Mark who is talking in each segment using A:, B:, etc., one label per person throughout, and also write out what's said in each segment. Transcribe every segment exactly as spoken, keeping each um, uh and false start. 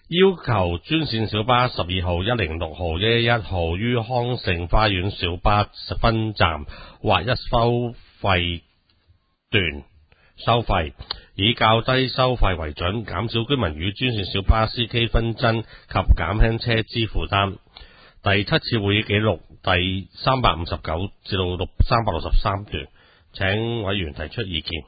A: 要求專線小巴十二號、一零六號、一一一號於康盛花園小巴分站劃一收費段收費，以較低收費為準，減少居民與專線小巴司機紛爭及減輕車資負擔。第七次會議記錄第三百五十九至到六三百六十三段，請委員提出意見。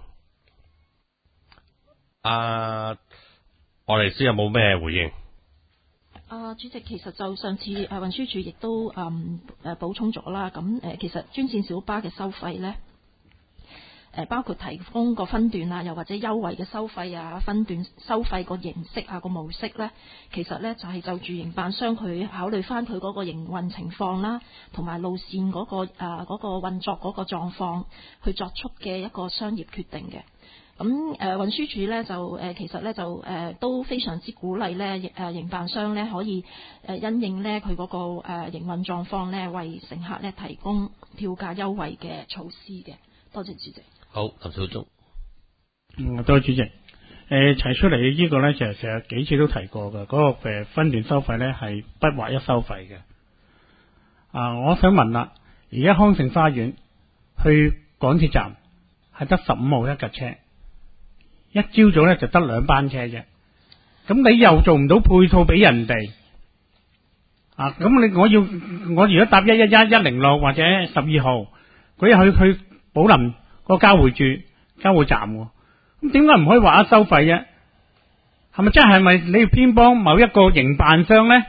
A: 啊，我哋先有冇咩回應？
B: 啊，主席，其實就上次誒運輸署亦都誒誒補充咗啦。咁誒其實專線小巴嘅收費咧，誒包括提供個分段啊，又或者優惠嘅收費啊，分段收費個形式啊，個模式咧，其實咧就係就住營辦商佢考慮翻佢嗰個營運情況啦，同埋路線嗰、嗰個誒嗰、呃嗰個運作嗰個狀況，去作出嘅一個商業決定嘅。咁誒、呃、運輸署咧就誒、呃、其實咧就誒、呃、都非常之鼓勵咧誒營辦商咧可以誒因應咧佢嗰個誒、呃、營運狀況咧，為乘客咧提供票價優惠嘅措施嘅。多謝主席。
A: 好，林少忠。
C: 嗯，多謝主席。誒、呃、提出嚟呢個咧，其實成日幾次都提過嘅，嗰、那個誒分段收費咧係不劃一收費嘅。啊，我想問啦，而家康盛花園去港鐵站係得十五號一架車。一朝早咧就得兩班車啫，咁你又做唔到配套俾人哋啊？咁你我要我如果搭一一一一零六或者十二號，佢又去去寶林個交匯處交匯站，咁點解唔可以劃一收費啫？係咪真係咪你要偏幫某一個營辦商咧？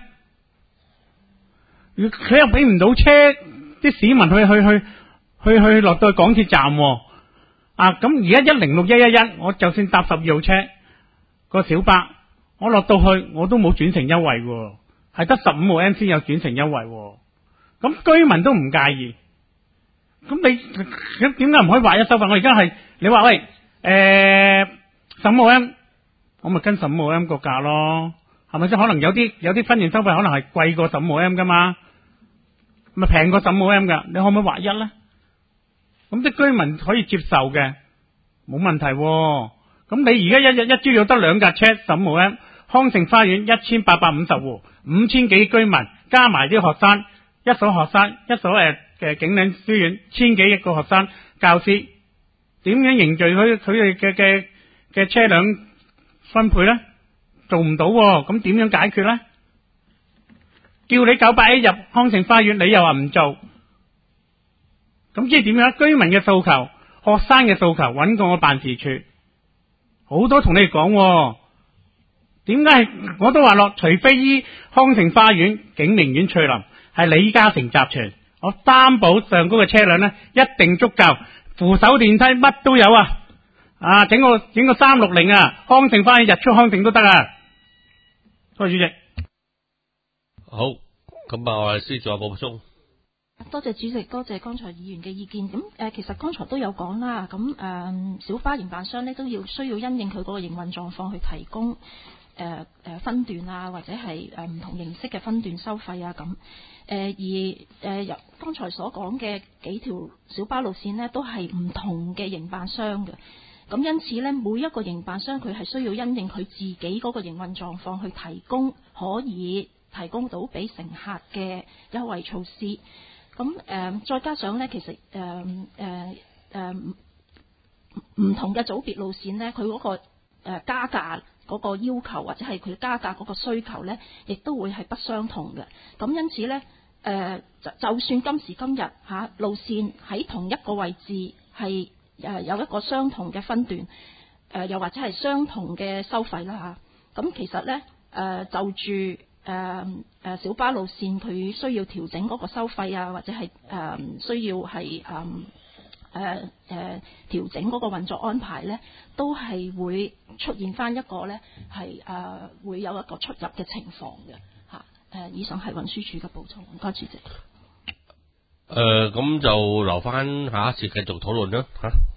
C: 佢又俾唔到車，啲市民去去去去去落到去港鐵站。啊，咁而家一零六一一一，我就算搭十二號車個小巴，我落到去我都冇轉乘優惠喎，係得十五號 M 先有轉乘優惠喎。咁居民都唔介意，咁你咁點解唔可以劃一收費？我而家係你話喂，誒十五號 M，我咪跟十五號 M 個價咯，係咪先？可能有啲有啲分段收費可能係貴過十五號 M 噶嘛，咪平過十五號 M 噶，你可唔可以劃一咧？咁啲居民可以接受嘅，冇問題喎。咁你而家一日一朝有得兩架車，十五號 M，康盛花園一千八百五十戶，五千幾居民，加埋啲學生，一所學生，一所誒嘅景嶺書院，千幾億個學生，教師，點樣凝聚佢佢哋嘅嘅嘅車輛分配咧？做唔到喎，咁點樣解決咧？叫你九百 A 入康盛花園，你又話唔做。咁即係點樣？居民嘅訴求、學生嘅訴求，揾過我辦事處，好多同你哋講，點解我都話落？除非依康盛花園、景明苑、翠林係李嘉誠集團，我擔保上高嘅車輛咧一定足夠，扶手電梯乜都有啊！啊，整個整個三六零啊，康盛花園日出康盛都得啊！多謝主席。
A: 好，咁啊，我哋先做下補充。
B: 多謝主席，多謝剛才議員嘅意見。咁誒、呃，其實剛才都有講啦。咁誒、呃，小巴營辦商咧都要需要因應佢嗰個營運狀況去提供誒誒、呃呃、分段啊，或者係誒唔同形式嘅分段收費啊咁。誒、呃、而誒由、呃、剛才所講嘅幾條小巴路線呢，都係唔同嘅營辦商嘅。咁因此咧，每一個營辦商佢係需要因應佢自己嗰個營運狀況去提供可以提供到俾乘客嘅優惠措施。咁誒、呃，再加上咧，其實誒誒誒唔同嘅組別路線咧，佢嗰、那個、呃、加價嗰個要求，或者係佢加價嗰個需求咧，亦都會係不相同嘅。咁因此咧，誒、呃、就就算今時今日嚇、啊、路線喺同一個位置係誒有一個相同嘅分段，誒、呃、又或者係相同嘅收費啦嚇。咁、啊、其實咧誒、呃、就住。誒誒、呃、小巴路線佢需要調整嗰個收費啊，或者係誒、呃、需要係誒誒誒調整嗰個運作安排咧，都係會出現翻一個咧係誒會有一個出入嘅情況嘅嚇。誒、啊、以上係運輸署嘅補充，唔該主席。
A: 誒咁、呃、就留翻下一次繼續討論啦嚇。